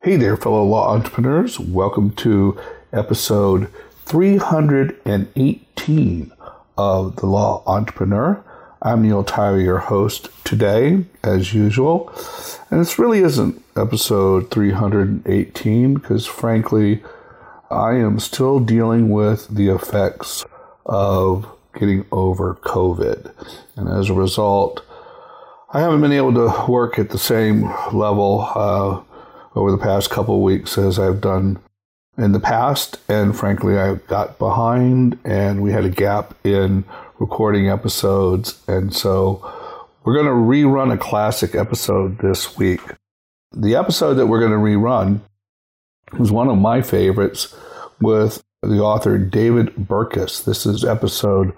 Hey there, fellow law entrepreneurs. Welcome to episode 318 of The Law Entrepreneur. I'm Neil Tyra, your host today, as usual. And this really isn't episode 318 because, frankly, I am still dealing with the effects of getting over COVID. And as a result, I haven't been able to work at the same level over the past couple of weeks as I've done in the past. And frankly, I got behind and we had a gap in recording episodes. And so we're going to rerun a classic episode this week. The episode that we're going to rerun was one of my favorites with the author David Burkus. This is episode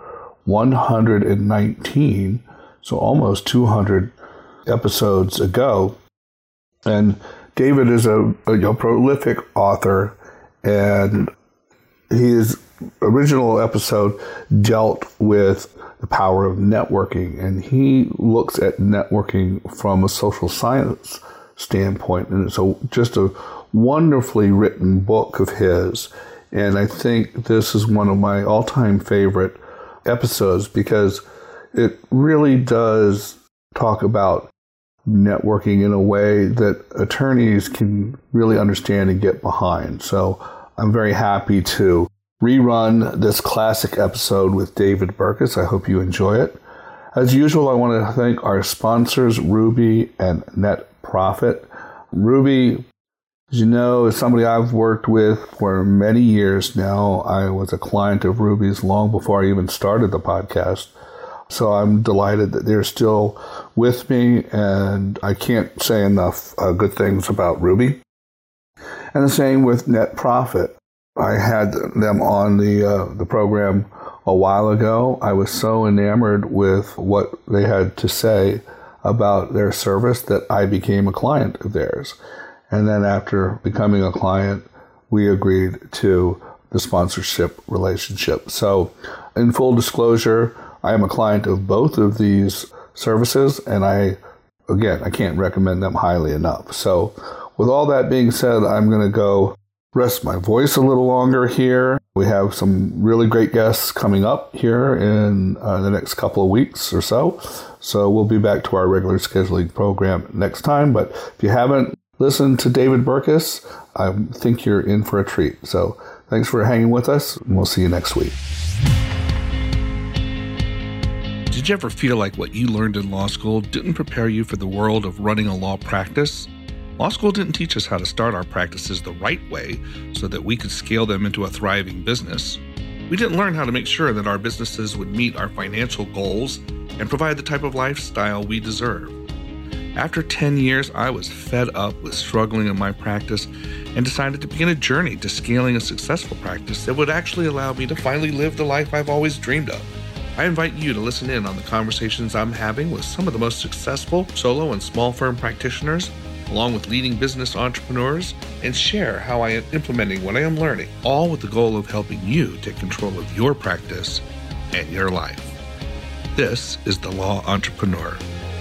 119, so almost 200 episodes ago. And David is a prolific author, and his original episode dealt with the power of networking, and he looks at networking from a social science standpoint, and it's just a wonderfully written book of his, and I think this is one of my all-time favorite episodes because it really does talk about networking in a way that attorneys can really understand and get behind. So I'm very happy to rerun this classic episode with David Burkus. I hope you enjoy it. As usual, I want to thank our sponsors, Ruby and NetProfit. Ruby, as you know, is somebody I've worked with for many years now. I was a client of Ruby's long before I even started the podcast. So I'm delighted that they're still with me, and I can't say enough good things about Ruby. And the same with NetProfit. I had them on the program a while ago. I was so enamored with what they had to say about their service that I became a client of theirs. And then after becoming a client, we agreed to the sponsorship relationship. So in full disclosure, I am a client of both of these services, and I can't recommend them highly enough. So with all that being said, I'm going to go rest my voice a little longer here. We have some really great guests coming up here in the next couple of weeks or so. So we'll be back to our regular scheduling program next time. But if you haven't listened to David Burkus, I think you're in for a treat. So thanks for hanging with us, and we'll see you next week. Did you ever feel like what you learned in law school didn't prepare you for the world of running a law practice? Law school didn't teach us how to start our practices the right way so that we could scale them into a thriving business. We didn't learn how to make sure that our businesses would meet our financial goals and provide the type of lifestyle we deserve. After 10 years, I was fed up with struggling in my practice and decided to begin a journey to scaling a successful practice that would actually allow me to finally live the life I've always dreamed of. I invite you to listen in on the conversations I'm having with some of the most successful solo and small firm practitioners, along with leading business entrepreneurs, and share how I am implementing what I am learning, all with the goal of helping you take control of your practice and your life. This is The Law Entrepreneur.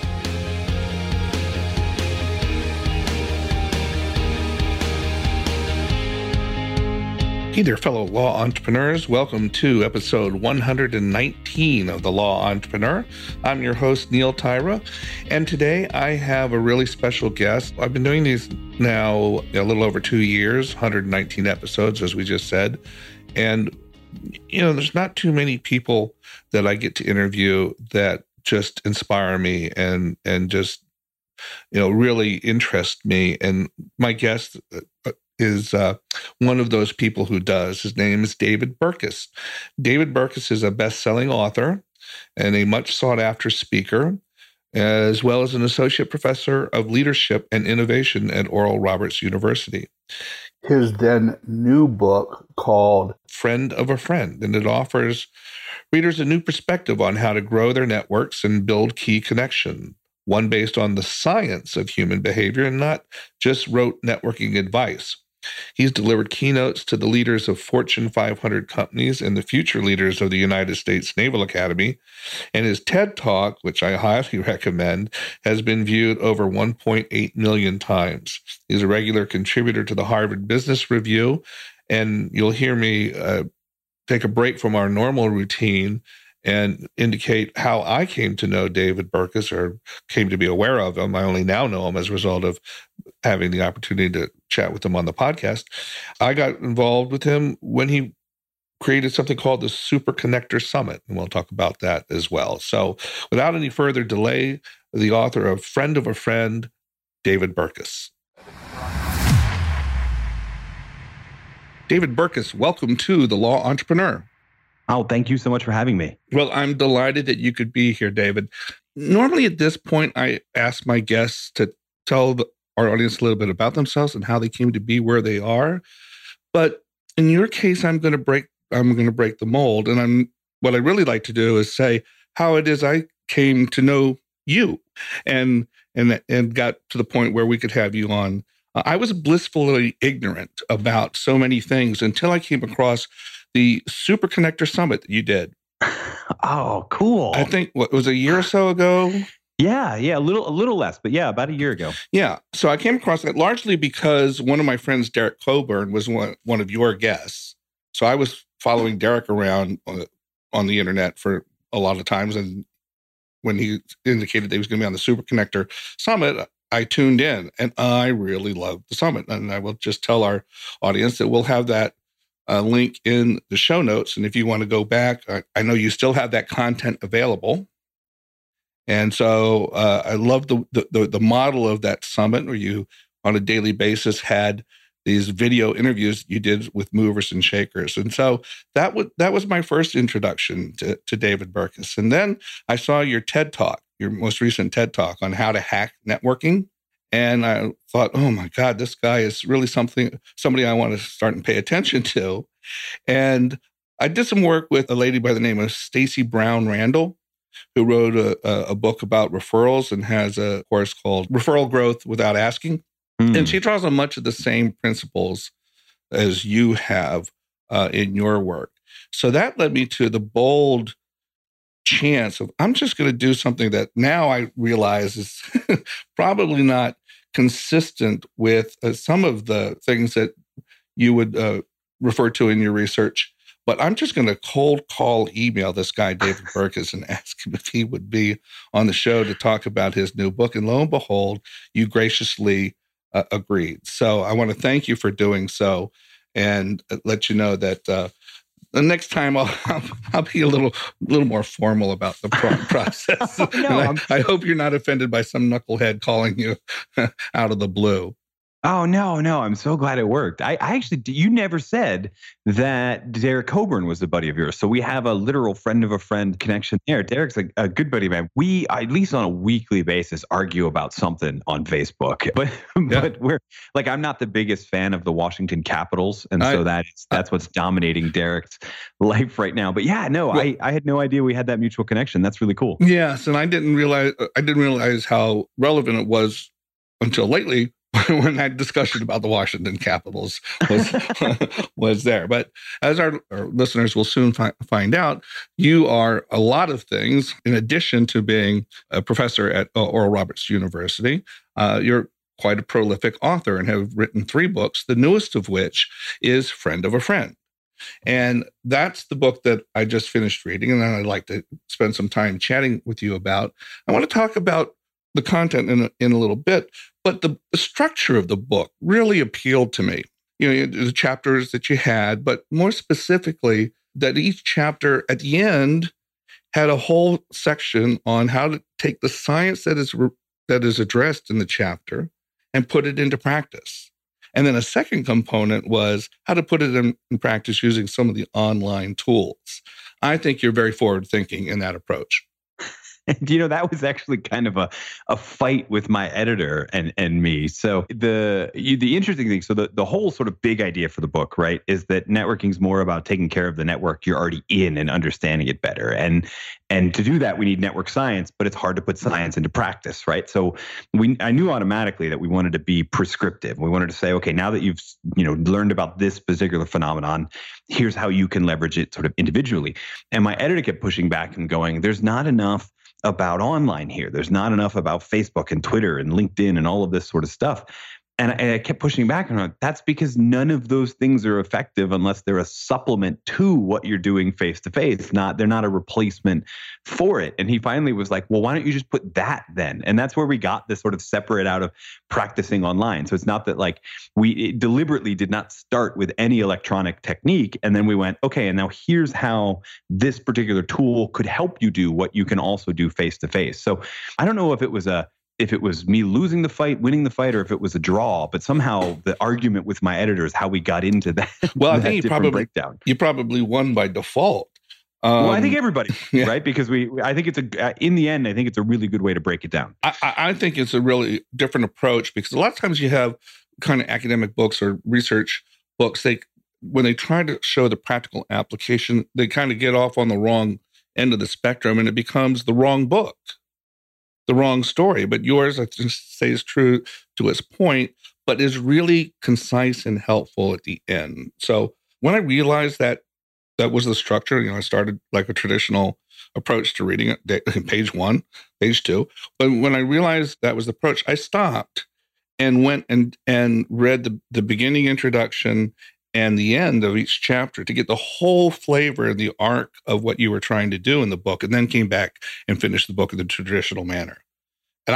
Hey there, fellow law entrepreneurs. Welcome to episode 119 of The Law Entrepreneur. I'm your host, Neil Tyra, and today I have a really special guest. I've been doing these now a little over 2 years, 119 episodes, as we just said. And, there's not too many people that I get to interview that just inspire me and just, really interest me. And my guest is one of those people who does. His name is David Burkus. David Burkus is a best-selling author and a much sought-after speaker, as well as an associate professor of leadership and innovation at Oral Roberts University. His then new book called Friend of a Friend, and it offers readers a new perspective on how to grow their networks and build key connection, one based on the science of human behavior and not just rote networking advice. He's delivered keynotes to the leaders of Fortune 500 companies and the future leaders of the United States Naval Academy. And his TED Talk, which I highly recommend, has been viewed over 1.8 million times. He's a regular contributor to the Harvard Business Review. And you'll hear me take a break from our normal routine and indicate how I came to know David Burkus, or came to be aware of him. I only now know him as a result of having the opportunity to chat with him on the podcast. I got involved with him when he created something called the Super Connector Summit, and we'll talk about that as well. So without any further delay, the author of Friend of a Friend, David Burkus. David Burkus, welcome to The Law Entrepreneur. Oh, thank you so much for having me. Well, I'm delighted that you could be here, David. Normally at this point, I ask my guests to tell our audience a little bit about themselves and how they came to be where they are. But in your case, I'm going to break the mold. And what I really like to do is say how it is I came to know you and got to the point where we could have you on. I was blissfully ignorant about so many things until I came across the Super Connector Summit that you did. Oh, cool. I think, what was it, a year or so ago? Yeah, a little less, but yeah, about a year ago. Yeah. So I came across that largely because one of my friends, Derek Coburn, was one of your guests. So I was following Derek around on the internet for a lot of times. And when he indicated that he was going to be on the Super Connector Summit, I tuned in and I really loved the summit. And I will just tell our audience that we'll have that link in the show notes. And if you want to go back, I know you still have that content available. And so I love the model of that summit where you, on a daily basis, had these video interviews you did with movers and shakers. And so that was my first introduction to David Burkus. And then I saw your TED Talk, your most recent TED Talk on how to hack networking. And I thought, oh my God, this guy is really somebody I want to start and pay attention to. And I did some work with a lady by the name of Stacey Brown Randall, who wrote a book about referrals and has a course called Referral Growth Without Asking. And she draws on much of the same principles as you have in your work. So that led me to the bold chance of, I'm just going to do something that now I realize is probably not consistent with some of the things that you would refer to in your research. But I'm just going to cold call email this guy, David Burkus, and ask him if he would be on the show to talk about his new book. And lo and behold, you graciously agreed. So I want to thank you for doing so and let you know that the next time I'll be a little more formal about the process. No, I hope you're not offended by some knucklehead calling you out of the blue. Oh, no. I'm so glad it worked. I actually, you never said that Derek Coburn was a buddy of yours. So we have a literal friend of a friend connection there. Derek's a good buddy of mine. We, at least on a weekly basis, argue about something on Facebook. But we're like, I'm not the biggest fan of the Washington Capitals. And so that's what's dominating Derek's life right now. But yeah, no, well, I had no idea we had that mutual connection. That's really cool. Yes. And I didn't realize how relevant it was until lately, when that discussion about the Washington Capitals was there. But as our listeners will soon find out, you are a lot of things. In addition to being a professor at Oral Roberts University, you're quite a prolific author and have written 3 books, the newest of which is Friend of a Friend. And that's the book that I just finished reading, and I'd like to spend some time chatting with you about. I want to talk about the content in a little bit, but the structure of the book really appealed to me. You know, the chapters that you had, but more specifically, that each chapter at the end had a whole section on how to take the science that is addressed in the chapter and put it into practice. And then a second component was how to put it in practice using some of the online tools. I think you're very forward-thinking in that approach. That was actually kind of a fight with my editor and me. So the interesting thing, so the whole sort of big idea for the book, right, is that networking is more about taking care of the network you're already in and understanding it better. And to do that, we need network science, but it's hard to put science into practice, right? So I knew automatically that we wanted to be prescriptive. We wanted to say, okay, now that you've learned about this particular phenomenon, here's how you can leverage it sort of individually. And my editor kept pushing back and going, there's not enough about online here. There's not enough about Facebook and Twitter and LinkedIn and all of this sort of stuff. And I kept pushing back, and I'm like, that's because none of those things are effective unless they're a supplement to what you're doing face to face. They're not a replacement for it. And he finally was like, well, why don't you just put that then? And that's where we got this sort of separate out of practicing online. So it's not that like we deliberately did not start with any electronic technique. And then we went, okay, and now here's how this particular tool could help you do what you can also do face to face. So I don't know if it was me losing the fight, winning the fight, or if it was a draw, but somehow the argument with my editor is how we got into that. Well, I think you probably won by default. Well, I think everybody, yeah. Right? Because I think in the end, I think it's a really good way to break it down. I think it's a really different approach, because a lot of times you have kind of academic books or research books, when they try to show the practical application, they kind of get off on the wrong end of the spectrum, and it becomes the wrong book, the wrong story. But yours, I just say, is true to its point, but is really concise and helpful at the end. So when I realized that was the structure, I started like a traditional approach to reading it, page 1, page 2. But when I realized that was the approach, I stopped and went and read the beginning introduction and the end of each chapter to get the whole flavor and the arc of what you were trying to do in the book, and then came back and finished the book in the traditional manner. And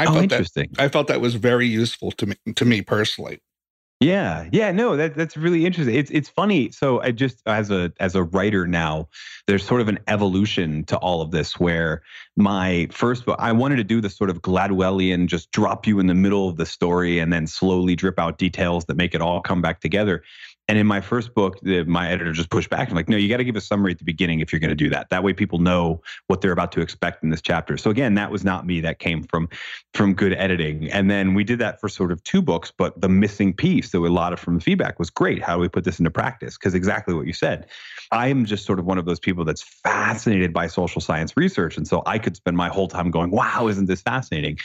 I felt that was very useful to me personally. Yeah. No, that's really interesting. It's funny. So I just, as a writer now, there's sort of an evolution to all of this, where my first book, I wanted to do the sort of Gladwellian, just drop you in the middle of the story and then slowly drip out details that make it all come back together. And in my first book, my editor just pushed back. I'm like, no, you got to give a summary at the beginning if you're going to do that. That way people know what they're about to expect in this chapter. So again, that was not me. That came from good editing. And then we did that for sort of 2 books, but the missing piece that a lot of from the feedback was, great, how do we put this into practice? Because exactly what you said, I am just sort of one of those people that's fascinated by social science research. And so I could spend my whole time going, wow, isn't this fascinating?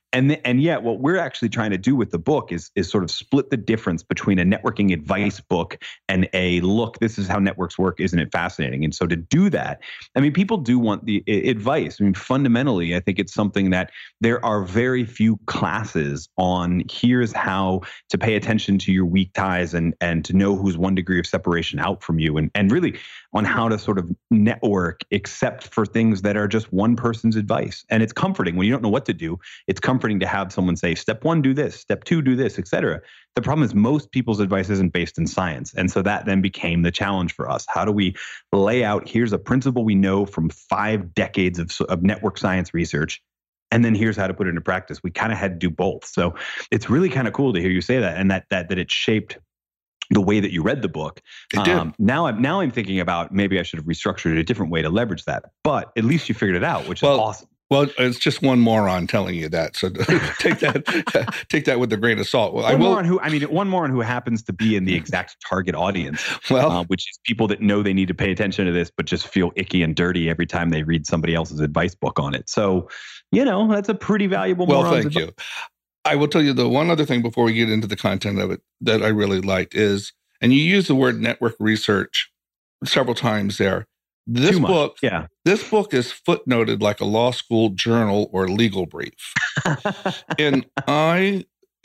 And yet what we're actually trying to do with the book is sort of split the difference between a networking advice book and a look, this is how networks work, isn't it fascinating? And so to do that, I mean, people do want the advice. I mean, fundamentally, I think it's something that there are very few classes on here's how to pay attention to your weak ties and to know who's 1 degree of separation out from you, and really on how to sort of network except for things that are just one person's advice. And it's comforting when you don't know what to do. It's comforting to have someone say, step 1, do this, step 2, do this, et cetera. The problem is most people's advice isn't based in science. And so that then became the challenge for us. How do we lay out, here's a principle we know from 5 decades of network science research, and then here's how to put it into practice. We kind of had to do both. So it's really kind of cool to hear you say that, and that it shaped the way that you read the book. It did. Now I'm thinking about maybe I should have restructured it a different way to leverage that. But at least you figured it out, which is awesome. Well, it's just one moron telling you that, so take that with a grain of salt. Well, one moron who happens to be in the exact target audience, which is people that know they need to pay attention to this, but just feel icky and dirty every time they read somebody else's advice book on it. So, that's a pretty valuable. Well, thank you. I will tell you the one other thing before we get into the content of it that I really liked is, and you use the word network research several times there. This book is footnoted like a law school journal or legal brief. And I,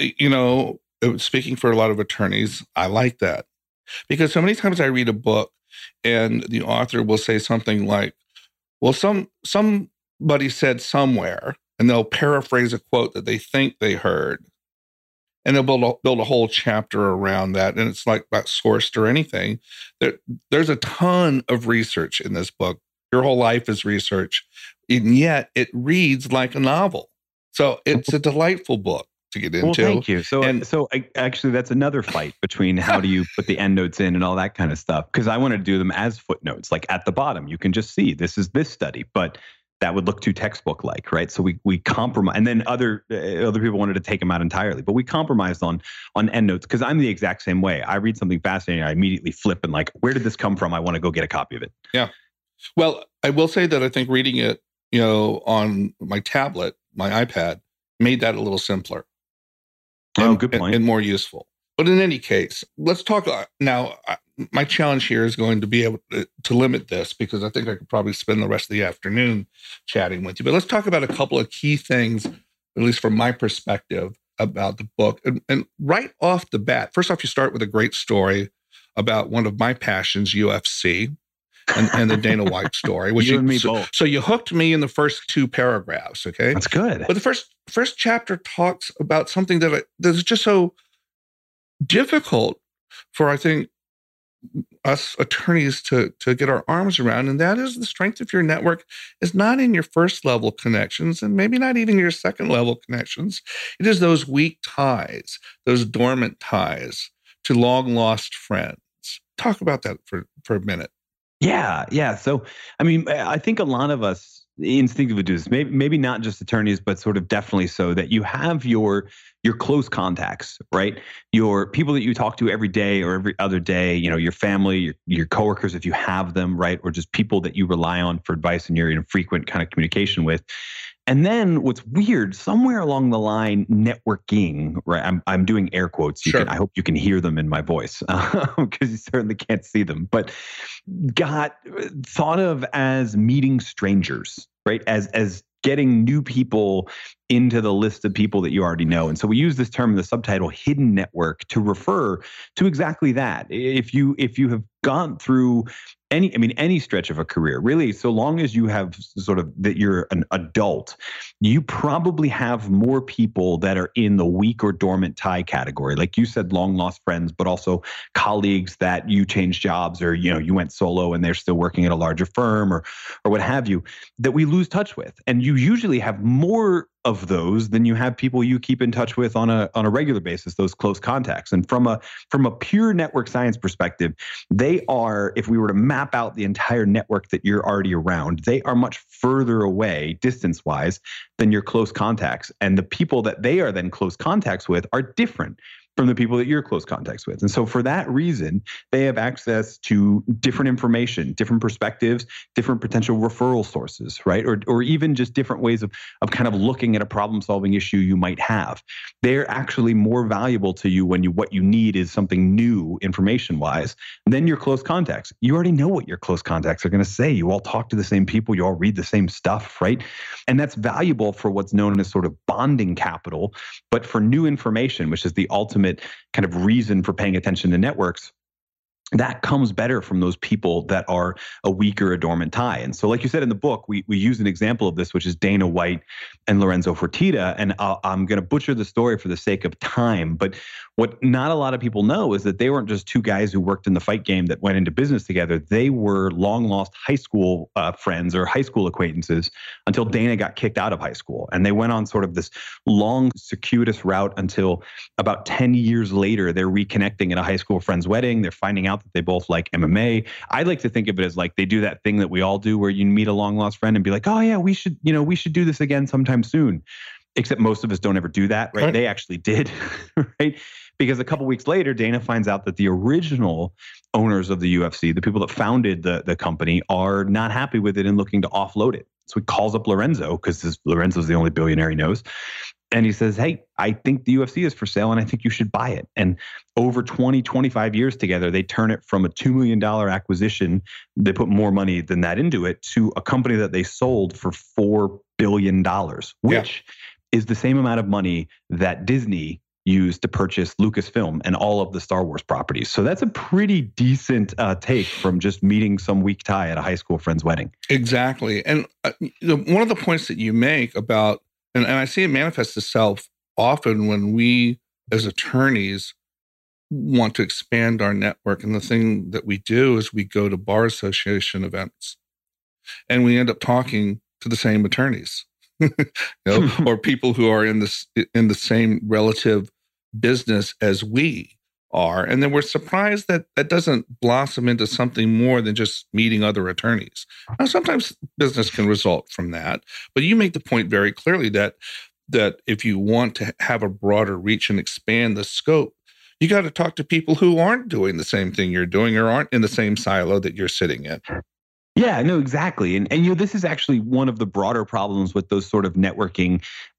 speaking for a lot of attorneys, I like that. Because so many times I read a book and the author will say something like, well, somebody said somewhere, and they'll paraphrase a quote that they think they heard. And they'll build a whole chapter around that. And it's like not sourced or anything. There's a ton of research in this book. Your whole life is research. And yet it reads like a novel. So it's a delightful book to get into. Well, thank you. So actually, that's another fight between how do you put the endnotes in and all that kind of stuff. Because I want to do them as footnotes, like at the bottom. You can just see this is this study. But that would look too textbook-like, right? So we compromise, and then other people wanted to take them out entirely, but we compromised on endnotes because I'm the exact same way. I read something fascinating, I immediately flip and like, where did this come from? I want to go get a copy of it. Yeah. Well, I will say that I think reading it, on my tablet, my iPad, made that a little simpler. Good point. And more useful. But in any case, let's talk now. My challenge here is going to be able to limit this because I think I could probably spend the rest of the afternoon chatting with you. But let's talk about a couple of key things, at least from my perspective, about the book. And right off the bat, first off, you start with a great story about one of my passions, UFC, and the Dana White story. Which you and me both. So you hooked me in the first 2 paragraphs, okay? That's good. But the first chapter talks about something that's just so difficult for, I think, us attorneys to get our arms around, and that is the strength of your network is not in your first level connections and maybe not even your second level connections. It is those weak ties, those dormant ties to long lost friends. Talk about that for a minute. Yeah. So, I mean, I think a lot of us instinctively do this. Maybe not just attorneys, but sort of definitely so, that you have your close contacts, right? Your people that you talk to every day or every other day, your family, your coworkers, if you have them, right? Or just people that you rely on for advice and you're in frequent kind of communication with. And then what's weird, somewhere along the line, networking, right? I'm doing air quotes. Sure. I hope you can hear them in my voice because you certainly can't see them, but got thought of as meeting strangers, right? As getting new people into the list of people that you already know. And so we use this term in the subtitle, hidden network, to refer to exactly that. If you have gone through any stretch of a career, really, so long as you have sort of that you're an adult, you probably have more people that are in the weak or dormant tie category. Like you said, long lost friends, but also colleagues that you changed jobs or, you went solo and they're still working at a larger firm or what have you, that we lose touch with. And you usually have more of those than you have people you keep in touch with on a regular basis, those close contacts. And from a pure network science perspective, they are, if we were to map out the entire network that you're already around, they are much further away distance-wise than your close contacts. And the people that they are then close contacts with are different from the people that you're close contacts with. And so for that reason, they have access to different information, different perspectives, different potential referral sources, right? Or even just different ways of kind of looking at a problem-solving issue you might have. They're actually more valuable to you when what you need is something new information-wise than your close contacts. You already know what your close contacts are going to say. You all talk to the same people. You all read the same stuff, right? And that's valuable for what's known as sort of bonding capital. But for new information, which is the ultimate kind of reason for paying attention to networks, that comes better from those people that are a weak or a dormant tie. And so like you said in the book, we use an example of this, which is Dana White and Lorenzo Fertitta. And I'm going to butcher the story for the sake of time. But what not a lot of people know is that they weren't just two guys who worked in the fight game that went into business together. They were long lost high school friends or high school acquaintances until Dana got kicked out of high school. And they went on sort of this long, circuitous route until about 10 years later, they're reconnecting at a high school friend's wedding. They're finding out that they both like MMA. I like to think of it as like they do that thing that we all do where you meet a long lost friend and be like, oh yeah, we should do this again sometime soon. Except most of us don't ever do that, right? They actually did, right? Because a couple weeks later, Dana finds out that the original owners of the UFC, the people that founded the company, are not happy with it and looking to offload it. So he calls up Lorenzo, because Lorenzo's the only billionaire he knows. And he says, hey, I think the UFC is for sale and I think you should buy it. And over 25 years together, they turn it from a $2 million acquisition, they put more money than that into it, to a company that they sold for $4 billion, which is the same amount of money that Disney used to purchase Lucasfilm and all of the Star Wars properties. So that's a pretty decent take from just meeting some weak tie at a high school friend's wedding. Exactly. And one of the points that you make about, and I see it manifest itself often when we as attorneys want to expand our network. And the thing that we do is we go to bar association events and we end up talking to the same attorneys, or people who are in the same relative business as we are. And then we're surprised that that doesn't blossom into something more than just meeting other attorneys. Now, sometimes business can result from that, but you make the point very clearly that if you want to have a broader reach and expand the scope, you got to talk to people who aren't doing the same thing you're doing or aren't in the same silo that you're sitting in. Yeah, no, exactly. And this is actually one of the broader problems with those sort of networking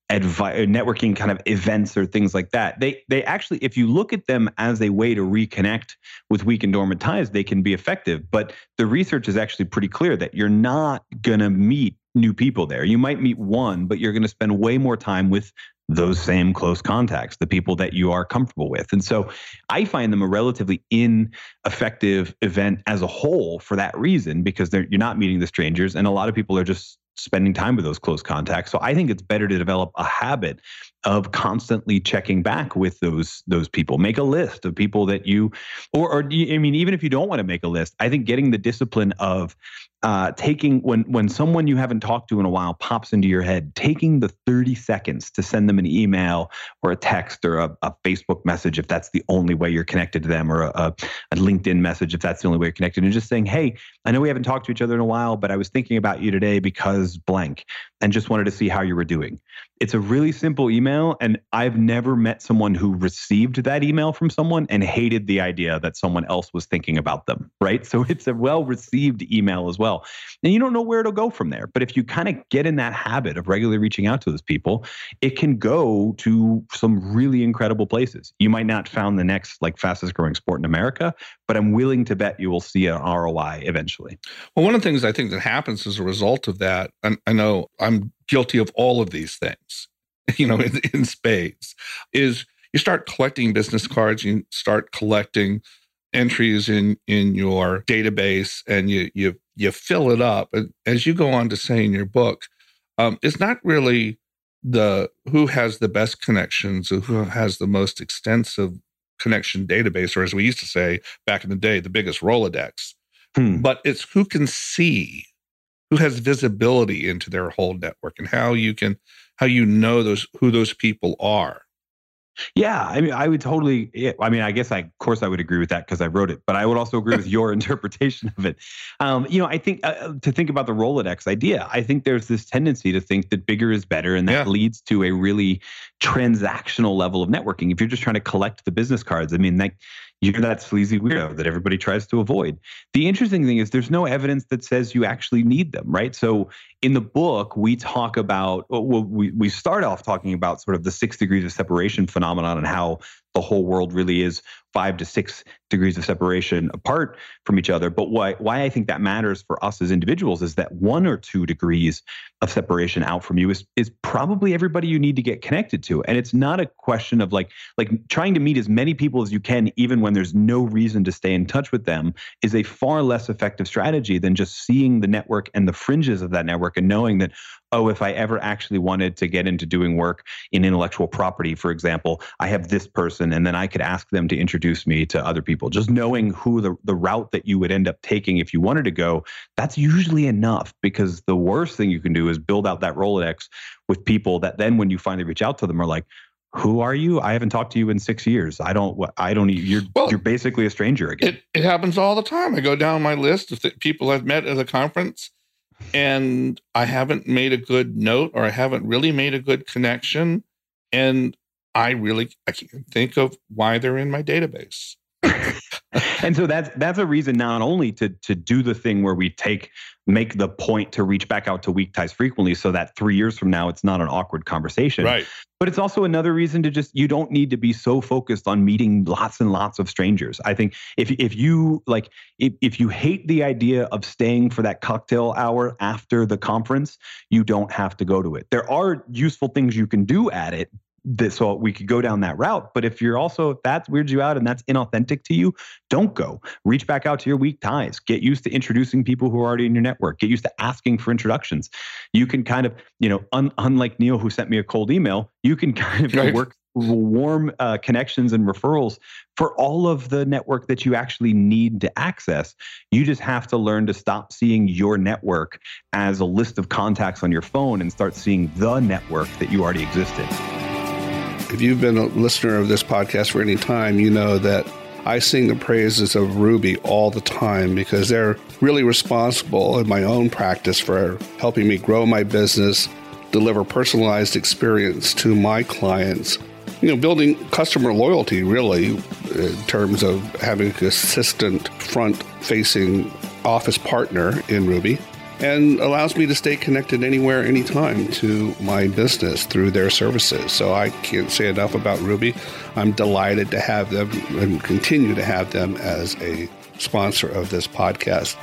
kind of events or things like that. They actually, if you look at them as a way to reconnect with weak and dormant ties, they can be effective. But the research is actually pretty clear that you're not going to meet new people there. You might meet one, but you're going to spend way more time with those same close contacts, the people that you are comfortable with. And so I find them a relatively ineffective event as a whole for that reason, because you're not meeting the strangers, and a lot of people are just spending time with those close contacts. So I think it's better to develop a habit of constantly checking back with those people. Make a list of people that you, or I mean, even if you don't want to make a list, I think getting the discipline of taking, when someone you haven't talked to in a while pops into your head, taking the 30 seconds to send them an email or a text or a Facebook message, if that's the only way you're connected to them, or a LinkedIn message, if that's the only way you're connected, and just saying, hey, I know we haven't talked to each other in a while, but I was thinking about you today because blank, and just wanted to see how you were doing. It's a really simple email, and I've never met someone who received that email from someone and hated the idea that someone else was thinking about them, right? So it's a well-received email as well. And you don't know where it'll go from there. But if you kind of get in that habit of regularly reaching out to those people, it can go to some really incredible places. You might not found the next fastest growing sport in America, but I'm willing to bet you will see an ROI eventually. Well, one of the things I think that happens as a result of that, and I know I'm guilty of all of these things, in spades, is you start collecting business cards, you start collecting entries in your database, and you fill it up. And as you go on to say in your book, it's not really who has the best connections or who has the most extensive connection database, or as we used to say back in the day, the biggest Rolodex. But it's who can see, who has visibility into their whole network, and how you know who those people are. Yeah, I mean, I would totally. I guess of course I would agree with that because I wrote it, but I would also agree with your interpretation of it. I think to think about the Rolodex idea, I think there's this tendency to think that bigger is better, and that leads to a really transactional level of networking. If you're just trying to collect the business cards, I mean, you're that sleazy weirdo that everybody tries to avoid. The interesting thing is there's no evidence that says you actually need them, right? So in the book, we talk about, we start off talking about sort of the 6 degrees of separation phenomenon and how the whole world really is 5 to 6 degrees of separation apart from each other. But why I think that matters for us as individuals is that 1 or 2 degrees of separation out from you is probably everybody you need to get connected to. And it's not a question of like trying to meet as many people as you can, even when there's no reason to stay in touch with them, is a far less effective strategy than just seeing the network and the fringes of that network and knowing that, oh, if I ever actually wanted to get into doing work in intellectual property, for example, I have this person, and then I could ask them to introduce me to other people. Just knowing who the route that you would end up taking if you wanted to go, that's usually enough, because the worst thing you can do is build out that Rolodex with people that then when you finally reach out to them are like, who are you? I haven't talked to you in 6 years. You're basically a stranger again. It happens all the time. I go down my list of people I've met at a conference, and I haven't made a good note, or I haven't really made a good connection. And I can't think of why they're in my database. And so that's a reason not only to do the thing where we make the point to reach back out to weak ties frequently, so that 3 years from now, it's not an awkward conversation. Right. But it's also another reason to you don't need to be so focused on meeting lots and lots of strangers. I think if you hate the idea of staying for that cocktail hour after the conference, you don't have to go to it. There are useful things you can do at it, so we could go down that route. But if that weirds you out and that's inauthentic to you, don't go. Reach back out to your weak ties. Get used to introducing people who are already in your network. Get used to asking for introductions. You can kind of, unlike Neil, who sent me a cold email, you can kind of work warm connections and referrals for all of the network that you actually need to access. You just have to learn to stop seeing your network as a list of contacts on your phone and start seeing the network that you already exist in. If you've been a listener of this podcast for any time, you know that I sing the praises of Ruby all the time because they're really responsible in my own practice for helping me grow my business, deliver personalized experience to my clients, building customer loyalty, really, in terms of having a consistent front-facing office partner in Ruby, and allows me to stay connected anywhere, anytime to my business through their services. So I can't say enough about Ruby. I'm delighted to have them and continue to have them as a sponsor of this podcast.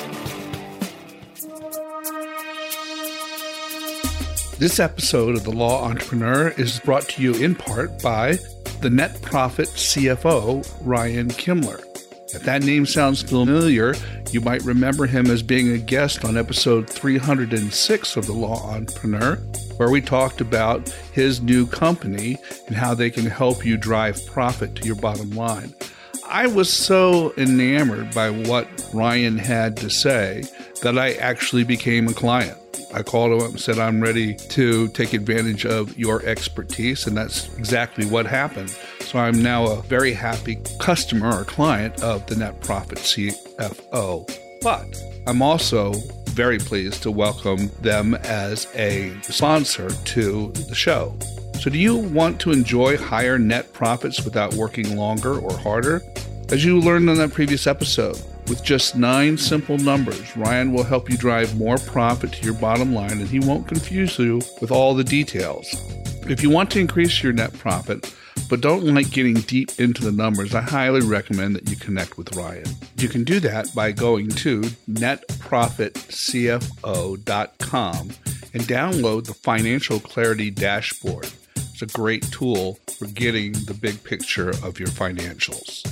This episode of The Law Entrepreneur is brought to you in part by the Net Profit CFO, Ryan Kimler. If that name sounds familiar, you might remember him as being a guest on episode 306 of The Law Entrepreneur, where we talked about his new company and how they can help you drive profit to your bottom line. I was so enamored by what Ryan had to say that I actually became a client. I called him up and said, I'm ready to take advantage of your expertise. And that's exactly what happened. So I'm now a very happy customer or client of the Net Profit CFO. But I'm also very pleased to welcome them as a sponsor to the show. So do you want to enjoy higher net profits without working longer or harder? As you learned on that previous episode, with just 9 simple numbers, Ryan will help you drive more profit to your bottom line, and he won't confuse you with all the details. If you want to increase your net profit, but don't like getting deep into the numbers, I highly recommend that you connect with Ryan. You can do that by going to netprofitcfo.com and download the Financial Clarity Dashboard. It's a great tool for getting the big picture of your financials.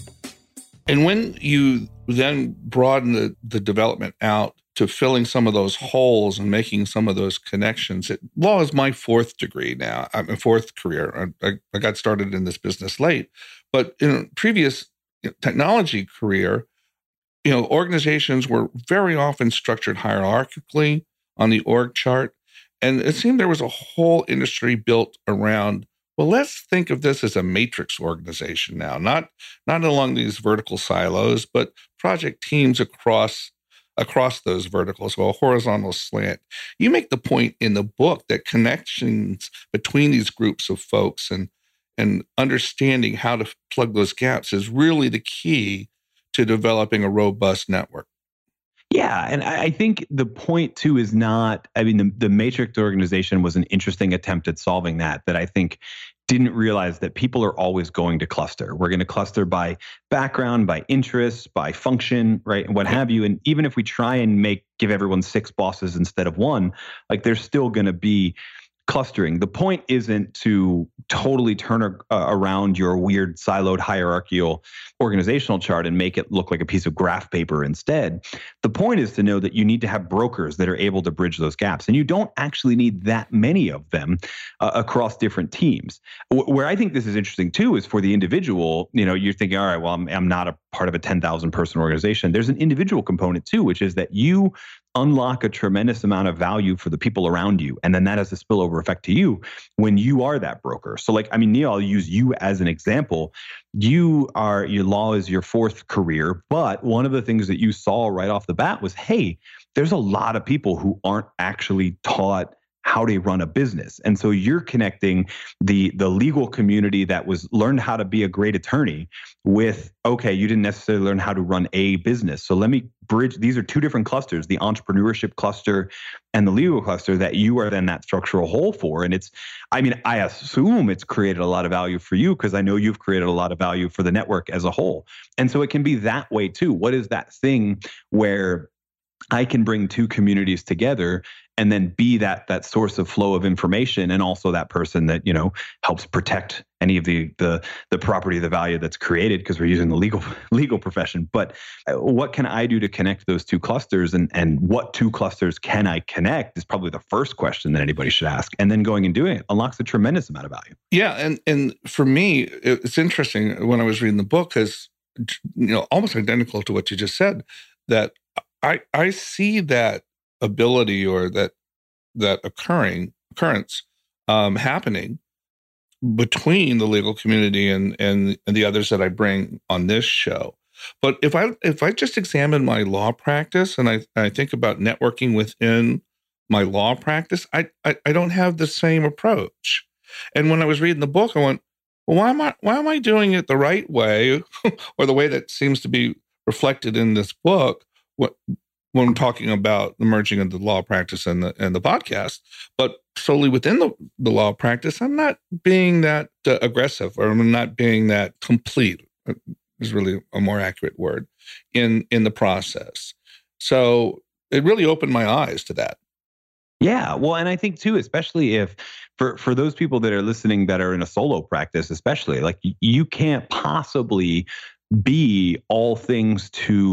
And when you then broaden the development out to filling some of those holes and making some of those connections, law is my 4th degree now. I'm a 4th career. I got started in this business late, but in a previous technology career, organizations were very often structured hierarchically on the org chart. And it seemed there was a whole industry built around, well, let's think of this as a matrix organization now, not along these vertical silos, but project teams across those verticals, so a horizontal slant. You make the point in the book that connections between these groups of folks and understanding how to plug those gaps is really the key to developing a robust network. Yeah. And I think the point too is not, the matrix organization was an interesting attempt at solving that I think didn't realize that people are always going to cluster. We're going to cluster by background, by interest, by function, right? And what have you. And even if we try and give everyone 6 bosses instead of 1, there's still going to be clustering. The point isn't to totally turn around your weird siloed hierarchical organizational chart and make it look like a piece of graph paper instead. The point is to know that you need to have brokers that are able to bridge those gaps. And you don't actually need that many of them across different teams. Where I think this is interesting too is for the individual, you're thinking, all right, well, I'm not a part of a 10,000 person organization. There's an individual component too, which is that you unlock a tremendous amount of value for the people around you. And then that has a spillover effect to you when you are that broker. So Neil, I'll use you as an example. Your law is your 4th career, but one of the things that you saw right off the bat was, hey, there's a lot of people who aren't actually taught how to run a business. And so you're connecting the legal community that learned how to be a great attorney with, okay, you didn't necessarily learn how to run a business. So let me bridge. These are 2 different clusters, the entrepreneurship cluster and the legal cluster that you are then that structural whole for. And I assume it's created a lot of value for you because I know you've created a lot of value for the network as a whole. And so it can be that way too. What is that thing where I can bring 2 communities together and then be that source of flow of information, and also that person that helps protect any of the property, the value that's created, because we're using the legal profession. But what can I do to connect those 2 clusters, and what 2 clusters can I connect is probably the first question that anybody should ask. And then going and doing it unlocks a tremendous amount of value. Yeah, and for me, it's interesting when I was reading the book, because almost identical to what you just said, that I see that ability or that occurrence happening between the legal community and the others that I bring on this show. But if I just examine my law practice and I think about networking within my law practice, I don't have the same approach. And when I was reading the book, I went, well, why am I doing it the right way, or the way that seems to be reflected in this book when I'm talking about the merging of the law practice and the podcast, but solely within the law practice, I'm not being that aggressive, or I'm not being that complete, is really a more accurate word, in the process. So it really opened my eyes to that. Yeah, well, and I think too, especially if for those people that are listening that are in a solo practice, especially, like, you can't possibly be all things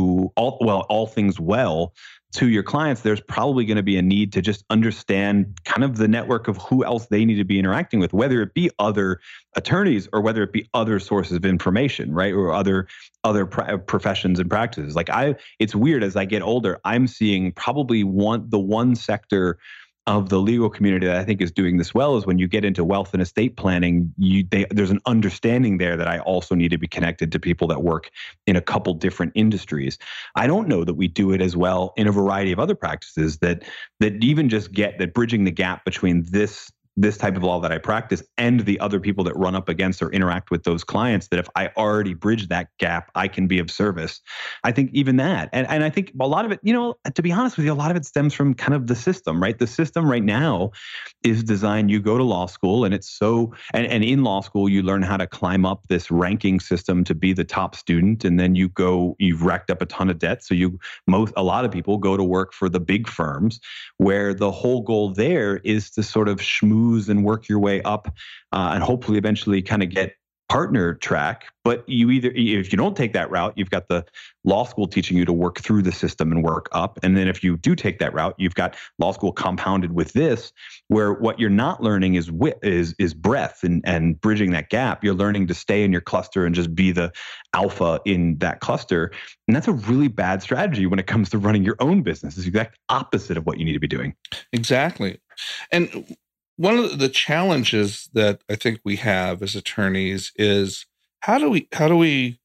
well to your clients. There's probably going to be a need to just understand kind of the network of who else they need to be interacting with, whether it be other attorneys or whether it be other sources of information, right? Or other professions and practices. Like, it's weird, as I get older, I'm seeing probably the one sector of the legal community that I think is doing this well is when you get into wealth and estate planning, there's an understanding there that I also need to be connected to people that work in a couple different industries. I don't know that we do it as well in a variety of other practices that even just get that bridging the gap between this type of law that I practice and the other people that run up against or interact with those clients, that if I already bridge that gap, I can be of service. I think even that. And I think a lot of it, to be honest with you, a lot of it stems from kind of the system, right? The system right now is designed, you go to law school and and in law school, you learn how to climb up this ranking system to be the top student. And then you've racked up a ton of debt. So a lot of people go to work for the big firms, where the whole goal there is to sort of schmooze and work your way up and hopefully eventually kind of get partner track. But if you don't take that route, you've got the law school teaching you to work through the system and work up. And then if you do take that route, you've got law school compounded with this, where what you're not learning is breadth and bridging that gap. You're learning to stay in your cluster and just be the alpha in that cluster. And that's a really bad strategy when it comes to running your own business. It's the exact opposite of what you need to be doing. Exactly. And one of the challenges that I think we have as attorneys is how do we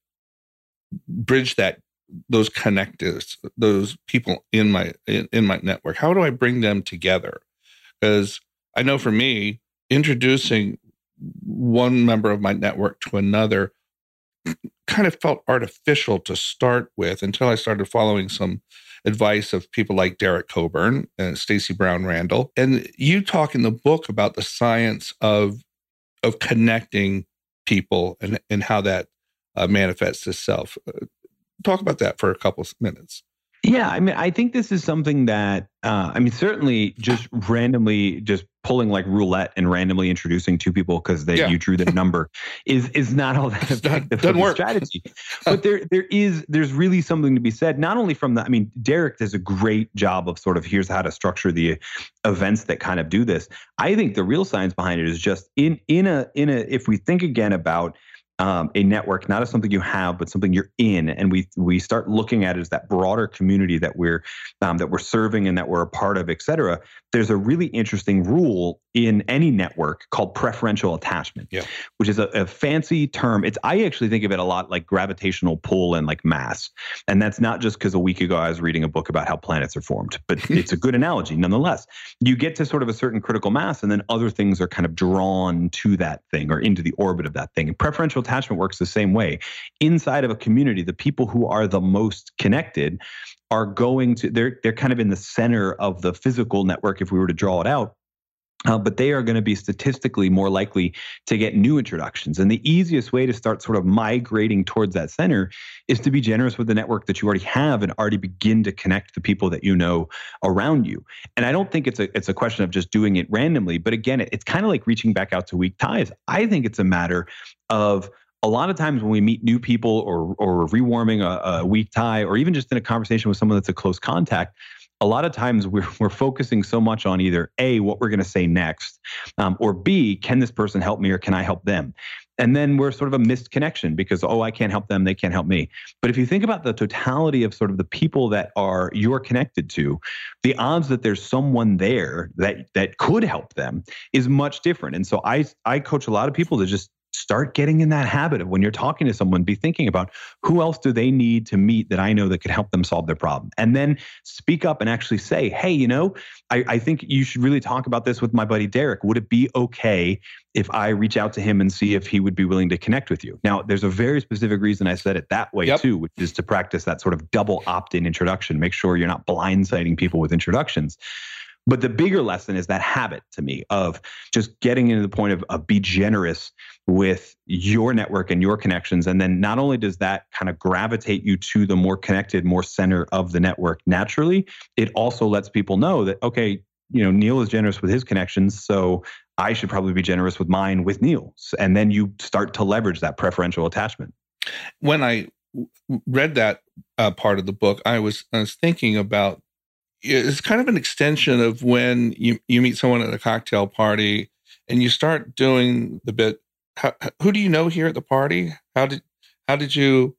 bridge those connectors, those people in my network? How do I bring them together? Because I know for me, introducing one member of my network to another kind of felt artificial to start with, until I started following some advice of people like Derek Coburn and Stacey Brown Randall. And you talk in the book about the science of connecting people and how that manifests itself. Talk about that for a couple of minutes. Yeah, I mean, I think this is something that, certainly just randomly just pulling like roulette and randomly introducing two people because you drew their number is not all that effective of a strategy. But there's really something to be said, not only from Derek does a great job of sort of here's how to structure the events that kind of do this. I think the real science behind it is just in a if we think again about a network, not as something you have, but something you're in, and we start looking at it as that broader community that we're serving and that we're a part of, et cetera. There's a really interesting rule in any network called preferential attachment, which is a fancy term. I actually think of it a lot like gravitational pull and like mass, and that's not just because a week ago I was reading a book about how planets are formed, but it's a good analogy nonetheless. You get to sort of a certain critical mass, and then other things are kind of drawn to that thing or into the orbit of that thing. And preferential attachment works the same way. Inside of a community, the people who are the most connected are they're kind of in the center of the physical network if we were to draw it out. But they are going to be statistically more likely to get new introductions. And the easiest way to start sort of migrating towards that center is to be generous with the network that you already have and already begin to connect the people that you know around you. And I don't think it's a question of just doing it randomly. But again, it's kind of like reaching back out to weak ties. I think it's a matter of a lot of times when we meet new people or rewarming a weak tie, or even just in a conversation with someone that's a close contact, a lot of times we're focusing so much on either A, what we're going to say next, or B, can this person help me or can I help them? And then we're sort of a missed connection because, oh, I can't help them, they can't help me. But if you think about the totality of sort of the people that you're connected to, the odds that there's someone there that could help them is much different. And so I coach a lot of people to just start getting in that habit of when you're talking to someone, be thinking about who else do they need to meet that I know that could help them solve their problem. And then speak up and actually say, hey, I think you should really talk about this with my buddy Derek. Would it be okay if I reach out to him and see if he would be willing to connect with you? Now, there's a very specific reason I said it that way too, which is to practice that sort of double opt-in introduction. Make sure you're not blindsiding people with introductions. But the bigger lesson is that habit to me of just getting into the point of be generous with your network and your connections. And then not only does that kind of gravitate you to the more connected, more center of the network naturally, it also lets people know that, okay, Neil is generous with his connections, so I should probably be generous with mine with Neil. And then you start to leverage that preferential attachment. When I read that part of the book, I was thinking about, it's kind of an extension of when you meet someone at a cocktail party and you start doing the bit, who do you know here at the party? How do you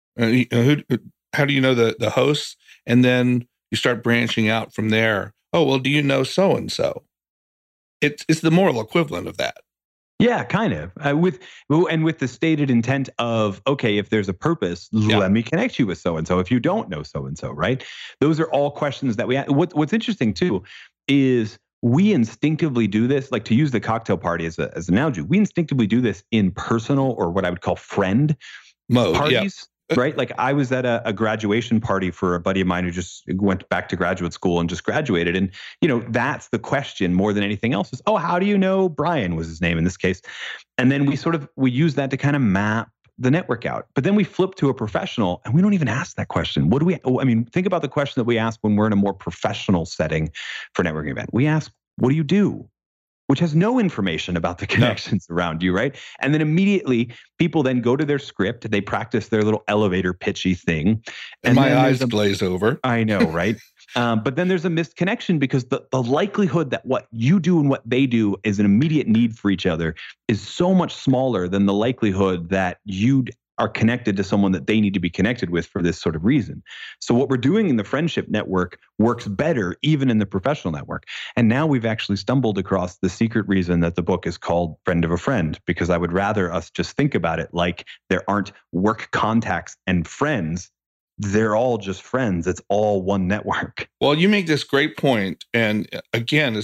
know the hosts? And then you start branching out from there. Oh, well, do you know so-and-so? It's the moral equivalent of that. Yeah, kind of. With the stated intent of, okay, if there's a purpose, let me connect you with so-and-so if you don't know so-and-so, right? Those are all questions that we ask. What's interesting too is we instinctively do this, like to use the cocktail party as an analogy, we instinctively do this in personal or what I would call friend mode parties. Right? Like I was at a graduation party for a buddy of mine who just went back to graduate school and just graduated. And, that's the question more than anything else is, oh, how do you know Brian was his name in this case? And then we use that to kind of map the network out. But then we flip to a professional and we don't even ask that question. Think about the question that we ask when we're in a more professional setting for a networking event. We ask, what do you do? Which has no information about the connections around you, right? And then immediately people then go to their script, they practice their little elevator pitchy thing. And my eyes glaze over. I know, right? But then there's a missed connection because the likelihood that what you do and what they do is an immediate need for each other is so much smaller than the likelihood that you are connected to someone that they need to be connected with for this sort of reason. So what we're doing in the friendship network works better even in the professional network. And now we've actually stumbled across the secret reason that the book is called Friend of a Friend, because I would rather us just think about it like there aren't work contacts and friends. They're all just friends. It's all one network. Well, you make this great point. And again,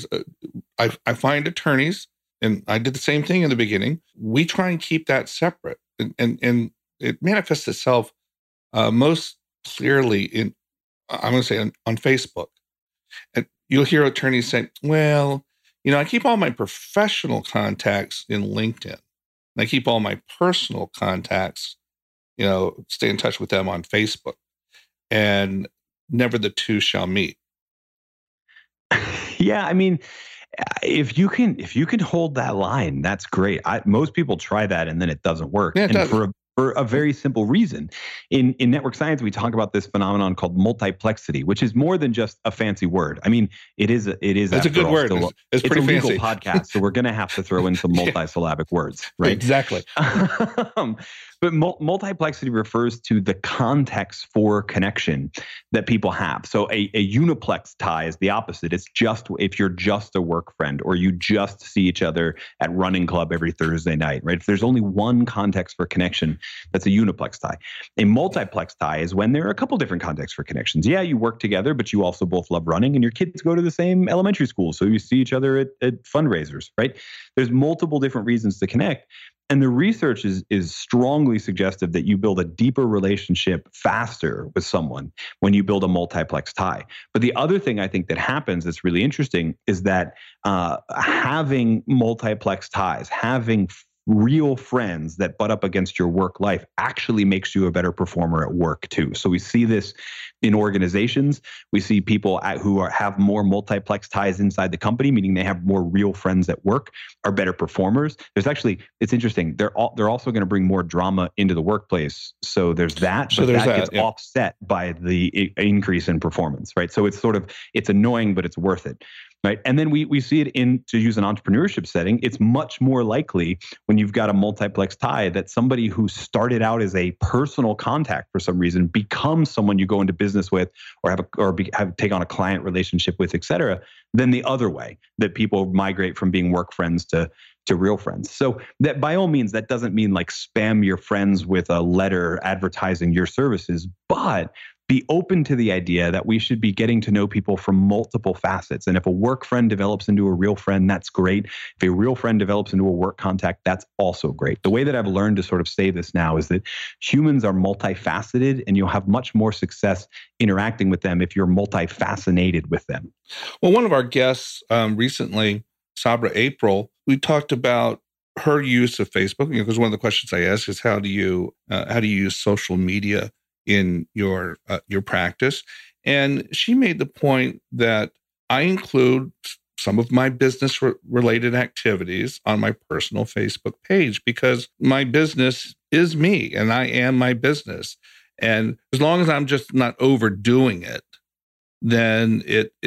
I find attorneys, and I did the same thing in the beginning, we try and keep that separate. And it manifests itself most clearly I'm going to say on Facebook. And you'll hear attorneys say, well, I keep all my professional contacts in LinkedIn. And I keep all my personal contacts, stay in touch with them on Facebook. And never the two shall meet. Yeah, if you can hold that line, that's great. Most people try that and then it doesn't work. Yeah, it does. For a very simple reason. In network science, we talk about this phenomenon called multiplexity, which is more than just a fancy word. It is. It's a good word. It's pretty a legal fancy podcast, so we're going to have to throw in some multisyllabic words, right? Exactly. But multiplexity refers to the context for connection that people have. So a uniplex tie is the opposite. It's just if you're just a work friend or you just see each other at running club every Thursday night, right? If there's only one context for connection, that's a uniplex tie. A multiplex tie is when there are a couple different contexts for connections. Yeah, you work together, but you also both love running and your kids go to the same elementary school. So you see each other at fundraisers, right? There's multiple different reasons to connect. And the research is strongly suggestive that you build a deeper relationship faster with someone when you build a multiplex tie. But the other thing I think that happens that's really interesting is that having multiplex ties, having real friends that butt up against your work life actually makes you a better performer at work too. So we see this in organizations. We see people who have more multiplex ties inside the company, meaning they have more real friends at work, are better performers. It's interesting. They're also going to bring more drama into the workplace. So there's that, but that gets offset by the increase in performance, right? So it's annoying, but it's worth it. right? And then we see it to use an entrepreneurship setting. It's much more likely when you've got a multiplex tie that somebody who started out as a personal contact for some reason becomes someone you go into business with or take on a client relationship with, et cetera, than the other way, that people migrate from being work friends to real friends. So that by all means, that doesn't mean like spam your friends with a letter advertising your services, but be open to the idea that we should be getting to know people from multiple facets. And if a work friend develops into a real friend, that's great. If a real friend develops into a work contact, that's also great. The way that I've learned to sort of say this now is that humans are multifaceted, and you'll have much more success interacting with them if you're multifacinated with them. Well, one of our guests recently, Sabra April, we talked about her use of Facebook, because one of the questions I ask is how do you use social media in your practice? And she made the point that I include some of my business related activities on my personal Facebook page because my business is me and I am my business. And as long as I'm just not overdoing it, then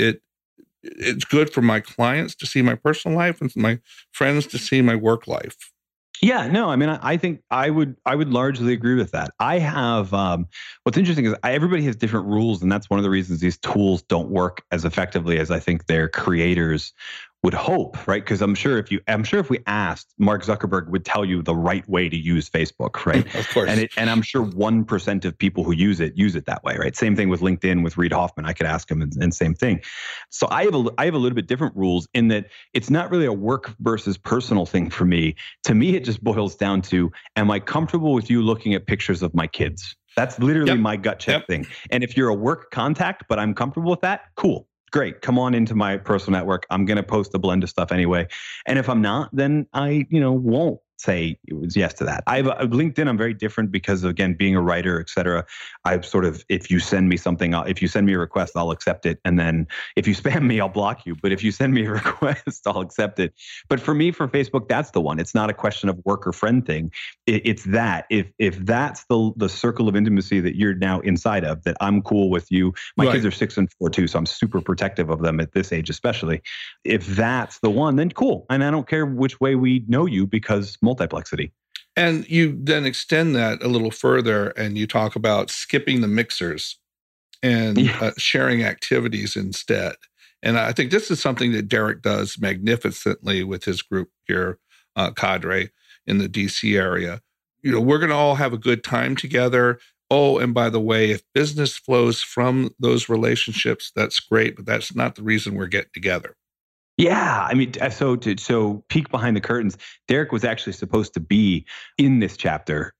it's good for my clients to see my personal life and for my friends to see my work life. Yeah, no, I mean, I think I would largely agree with that. I have, what's interesting is everybody has different rules, and that's one of the reasons these tools don't work as effectively as I think their creators would hope, right? Because I'm sure if we asked, Mark Zuckerberg would tell you the right way to use Facebook, right? Of course. And I'm sure 1% of people who use it that way, right? Same thing with LinkedIn with Reid Hoffman. I could ask him and same thing. So I have a little bit different rules in that it's not really a work versus personal thing for me. To me, it just boils down to, am I comfortable with you looking at pictures of my kids? That's literally my gut check thing. And if you're a work contact, but I'm comfortable with that, cool. Great. Come on into my personal network. I'm going to post a blend of stuff anyway. And if I'm not, then I, won't say it was yes to that. LinkedIn, I'm very different because, again, being a writer, et cetera, I've sort of, if you send me something, if you send me a request, I'll accept it. And then if you spam me, I'll block you. But if you send me a request, I'll accept it. But for me, for Facebook, that's the one. It's not a question of work or friend thing. It's that. If that's the circle of intimacy that you're now inside of, that I'm cool with you. My kids are 6 and 4 too, so I'm super protective of them at this age, especially. If that's the one, then cool. And I don't care which way we know you because multiplexity. And you then extend that a little further and you talk about skipping the mixers and sharing activities instead. And I think this is something that Derek does magnificently with his group here, Cadre, in the DC area. We're going to all have a good time together. Oh, and by the way, if business flows from those relationships, that's great, but that's not the reason we're getting together. Yeah, I mean, so peek behind the curtains. Derek was actually supposed to be in this chapter,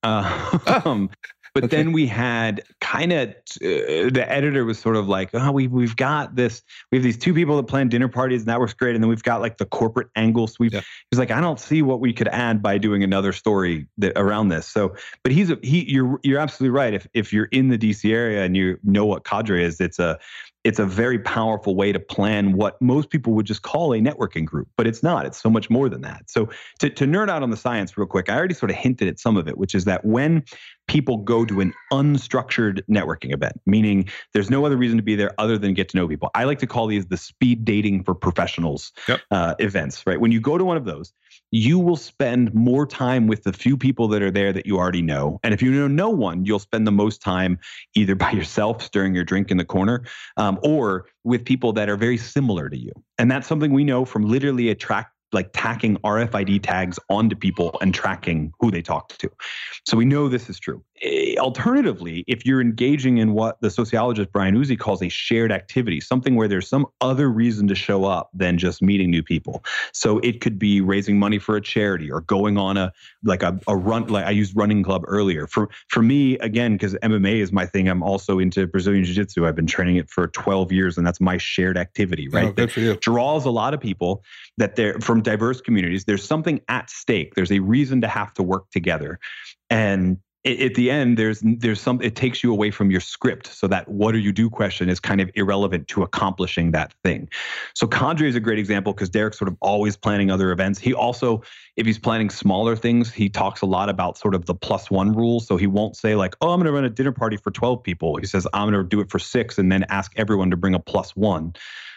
but then we had kind of the editor was sort of like, oh, we've got this. We have these 2 people that plan dinner parties, and that works great. And then we've got like the corporate angle. So he's like, I don't see what we could add by doing another story around this. So, but you're absolutely right. If you're in the DC area and you know what Cadre is, it's a very powerful way to plan what most people would just call a networking group, but it's not. It's so much more than that. So to nerd out on the science real quick, I already sort of hinted at some of it, which is that when people go to an unstructured networking event, meaning there's no other reason to be there other than get to know people. I like to call these the speed dating for professionals events, right? When you go to one of those, you will spend more time with the few people that are there that you already know. And if you know no one, you'll spend the most time either by yourself stirring your drink in the corner or with people that are very similar to you. And that's something we know from literally tacking RFID tags onto people and tracking who they talk to. So we know this is true. Alternatively, if you're engaging in what the sociologist Brian Uzi calls a shared activity, something where there's some other reason to show up than just meeting new people. So it could be raising money for a charity or going on a run. Like I used running club earlier. For me, again, because MMA is my thing, I'm also into Brazilian Jiu-Jitsu. I've been training it for 12 years, and that's my shared activity, right? Oh, good for you. Draws a lot of people that they're from diverse communities. There's something at stake. There's a reason to have to work together. And at the end, it takes you away from your script, so that what do you do question is kind of irrelevant to accomplishing that thing. So Cadre is a great example because Derek's sort of always planning other events. He also, if he's planning smaller things, he talks a lot about sort of the +1 rule. So he won't say like, oh, I'm going to run a dinner party for 12 people. He says, I'm going to do it for 6 and then ask everyone to bring a +1.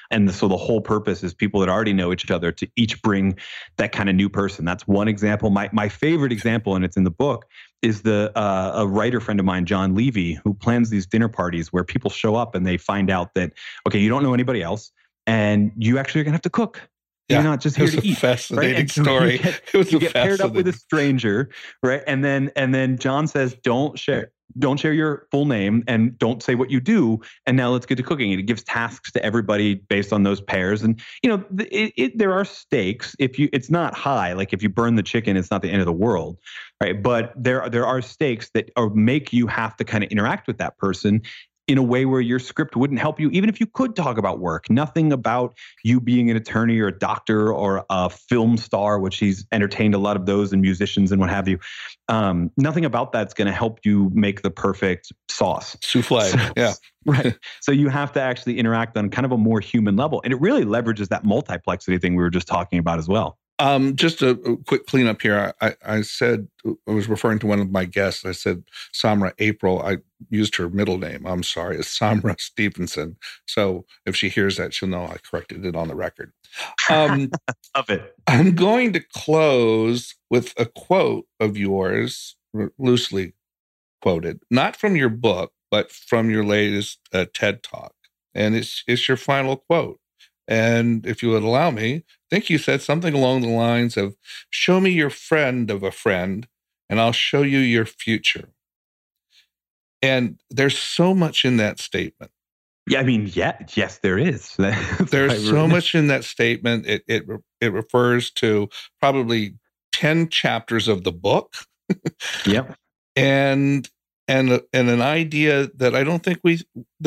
And so the whole purpose is people that already know each other to each bring that kind of new person. That's one example. My favorite example, and it's in the book, is a writer friend of mine, John Levy, who plans these dinner parties where people show up and they find out that, okay, you don't know anybody else and you actually are going to have to cook. Yeah, you're not just here to eat. Fascinating right? story. You get paired up with a stranger, right? And then John says, don't share your full name and don't say what you do. And now let's get to cooking. And it gives tasks to everybody based on those pairs. And there are stakes. It's not high. Like if you burn the chicken, it's not the end of the world, right? But there are stakes that make you have to kind of interact with that person in a way where your script wouldn't help you, even if you could talk about work. Nothing about you being an attorney or a doctor or a film star, which he's entertained a lot of those and musicians and what have you. Nothing about that's going to help you make the perfect sauce. Souffle, yeah. Right. So you have to actually interact on kind of a more human level. And it really leverages that multiplexity thing we were just talking about as well. Just a quick cleanup here. I said, I was referring to one of my guests. I said Samra April. I used her middle name. I'm sorry. It's Samra Stevenson. So if she hears that, she'll know I corrected it on the record. Love it. I'm going to close with a quote of yours, loosely quoted, not from your book, but from your latest TED Talk. And it's your final quote. And if you would allow me, I think you said something along the lines of, show me your friend of a friend, and I'll show you your future. And there's so much in that statement. Yeah, I mean, yes, there is. There's so much in that statement. It refers to probably 10 chapters of the book. Yep. And an idea that I don't think we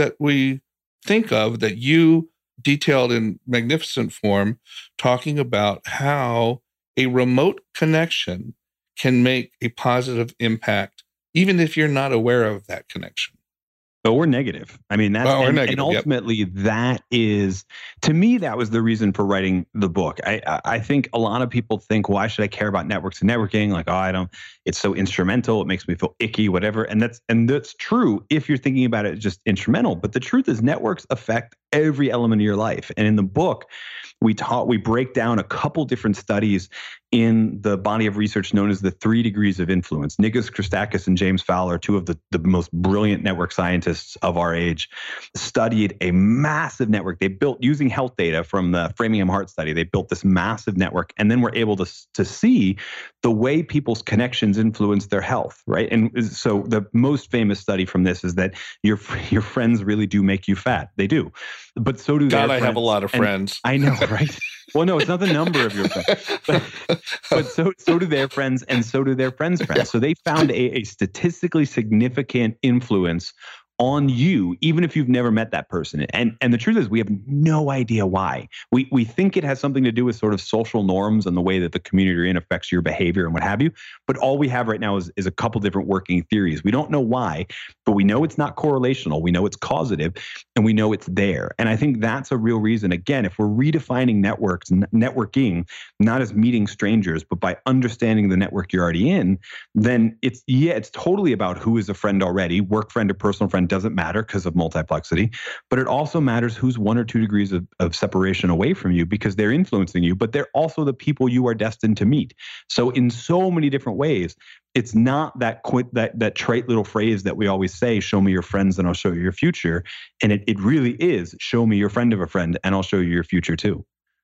think of, that you detailed in magnificent form, talking about how a remote connection can make a positive impact, even if you're not aware of that connection. Or negative. I mean, that's and ultimately that is, to me, that was the reason for writing the book. I think a lot of people think, why should I care about networks and networking? Like, it's so instrumental. It makes me feel icky, whatever. And that's true if you're thinking about it just instrumental. But the truth is, networks affect every element of your life. And in the book, we break down a couple different studies in the body of research known as the 3 degrees of influence. Nikos Christakis and James Fowler, two of the most brilliant network scientists of our age, studied a massive network. They built, using health data from the Framingham Heart Study, they built this massive network, and then were able to see the way people's connections influence their health, right? And so the most famous study from this is that your friends really do make you fat. They do. But so do God, their I friends. have a lot of friends. I know, right? Well, no, it's not the number of your friends, but so do their friends, and so do their friends' friends. So they found a statistically significant influence on you, even if you've never met that person. And the truth is, we have no idea why. We think it has something to do with sort of social norms and the way that the community you're in affects your behavior and what have you. But all we have right now is a couple different working theories. We don't know why, but we know it's not correlational. We know it's causative, and we know it's there. And I think that's a real reason. Again, if we're redefining networking, not as meeting strangers, but by understanding the network you're already in, then it's totally about who is a friend already. Work friend or personal friend doesn't matter because of multiplexity, but it also matters who's 1 or 2 degrees of separation away from you, because they're influencing you, but they're also the people you are destined to meet. So in so many different ways, it's not that trite little phrase that we always say, show me your friends and I'll show you your future. And it really is, show me your friend of a friend and I'll show you your future too.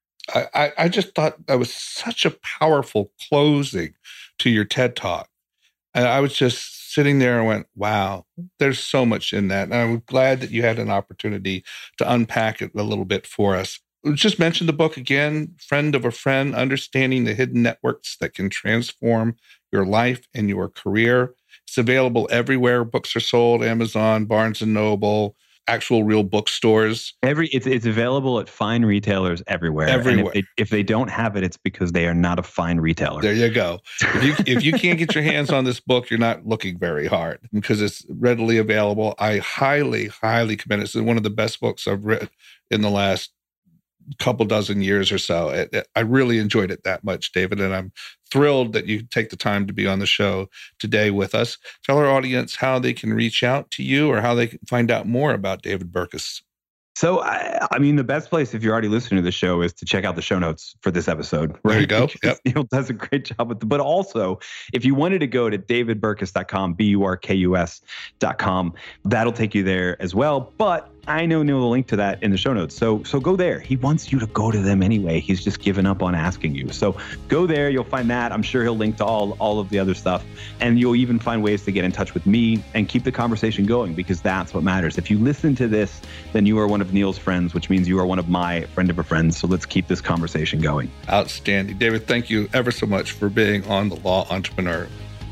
I just thought that was such a powerful closing to your TED Talk. And I was just sitting there and went, wow, there's so much in that. And I'm glad that you had an opportunity to unpack it a little bit for us. Just mention the book again, Friend of a Friend, Understanding the Hidden Networks That Can Transform Your Life and Your Career. It's available everywhere books are sold, Amazon, Barnes & Noble, actual real bookstores. It's available at fine retailers everywhere. Everywhere. And if they don't have it, it's because they are not a fine retailer. There you go. If you can't get your hands on this book, you're not looking very hard, because it's readily available. I highly, highly commend it. It's one of the best books I've read in the last couple dozen years or so. I really enjoyed it that much, David, and I'm thrilled that you take the time to be on the show today with us. Tell our audience how they can reach out to you or how they can find out more about David Burkus. So, I mean, the best place if you're already listening to the show is to check out the show notes for this episode. Right? There you go. Yep. Neil does a great job with it. But also, if you wanted to go to davidburkus.com, BURKUS.com, that'll take you there as well. But I know Neil will link to that in the show notes. So go there. He wants you to go to them anyway. He's just given up on asking you. So go there. You'll find that. I'm sure he'll link to all of the other stuff. And you'll even find ways to get in touch with me and keep the conversation going, because that's what matters. If you listen to this, then you are one of Neil's friends, which means you are one of my friend of a friend. So let's keep this conversation going. Outstanding. David, thank you ever so much for being on The Law Entrepreneur.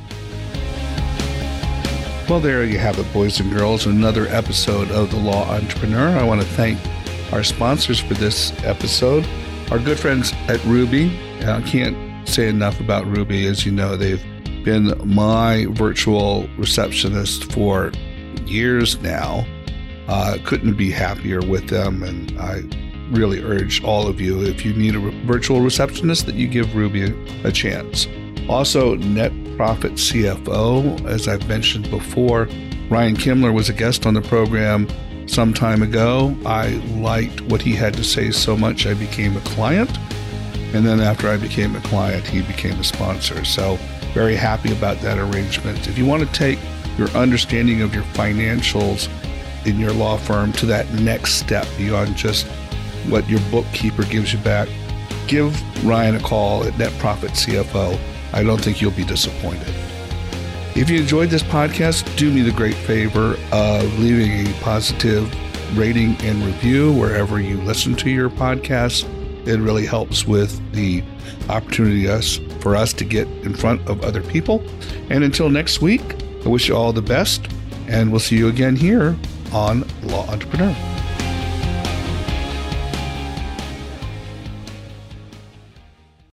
Well, there you have it, boys and girls, another episode of The Law Entrepreneur. I want to thank our sponsors for this episode, our good friends at Ruby. I can't say enough about Ruby. As you know, they've been my virtual receptionist for years now. Couldn't be happier with them, and I really urge all of you, if you need a virtual receptionist, that you give Ruby a chance. Also, Net Profit CFO, as I've mentioned before, Ryan Kimler was a guest on the program some time ago. I liked what he had to say so much I became a client. And then after I became a client, he became a sponsor. So very happy about that arrangement. If you want to take your understanding of your financials in your law firm to that next step beyond just what your bookkeeper gives you back, give Ryan a call at Net Profit CFO. I don't think you'll be disappointed. If you enjoyed this podcast, do me the great favor of leaving a positive rating and review wherever you listen to your podcast. It really helps with the opportunity for us to get in front of other people. And until next week, I wish you all the best, and we'll see you again here on Law Entrepreneur.